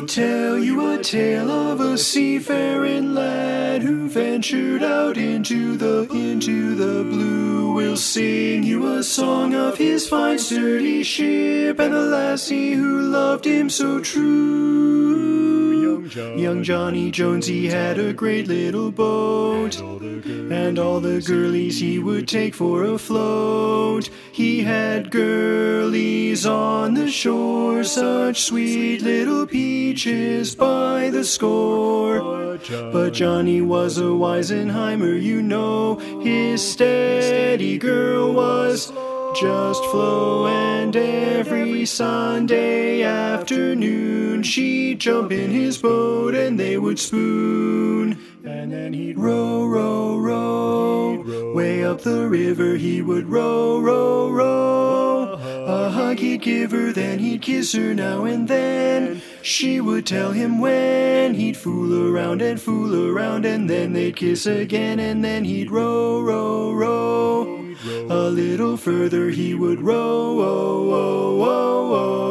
tell you a tale of a seafaring lad who ventured out into the blue. We'll sing you a song of his fine sturdy ship and the lassie who loved him so true. Young Johnny Jones, he had a great little boat, and all the girlies he would take for a float. He had girlies on the shore, such sweet little peaches by the score. But Johnny was a Weisenheimer, you know. His steady girl was just Flo, and every Sunday afternoon she'd jump in his boat and they would spoon. And then he'd row, row, row, way up the river he would row, row, row. A hug he'd give her, then he'd kiss her now and then. She would tell him when. He'd fool around, and then they'd kiss again. And then he'd row, row, row. A little further he would row, oh, oh, oh,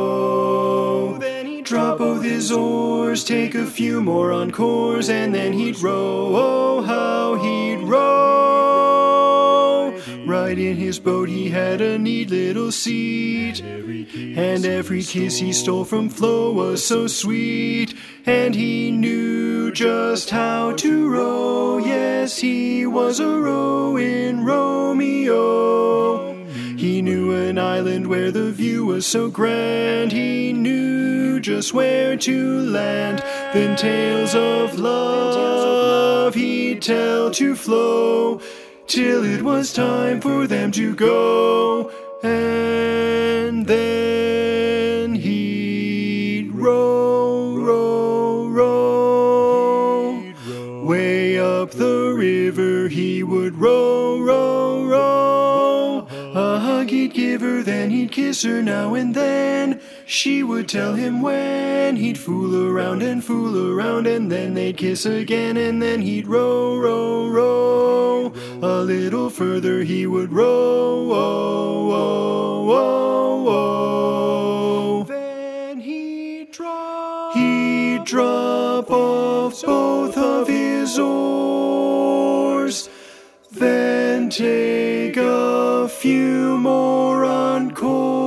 oh. Then he'd drop both his oars, take a few more encores, and then he'd row, oh, how he'd row. Right in his boat he had a neat little seat, and every kiss he stole from Flo was so sweet. And he knew just how to row, yes, he was a rowing Romeo. He knew an island where the view was so grand, he knew just where to land. Then tales of love he'd tell to Flo, till it was time for them to go. And then he'd row, row, row. Way up the river he would row, row, row. A hug he'd give her, then he'd kiss her now and then. She would tell him when. He'd fool around, and then they'd kiss again. And then he'd row, row, row. A little further he would row, oh, oh, oh, oh. Then he'd drop off both of his oars, then take a few more encores.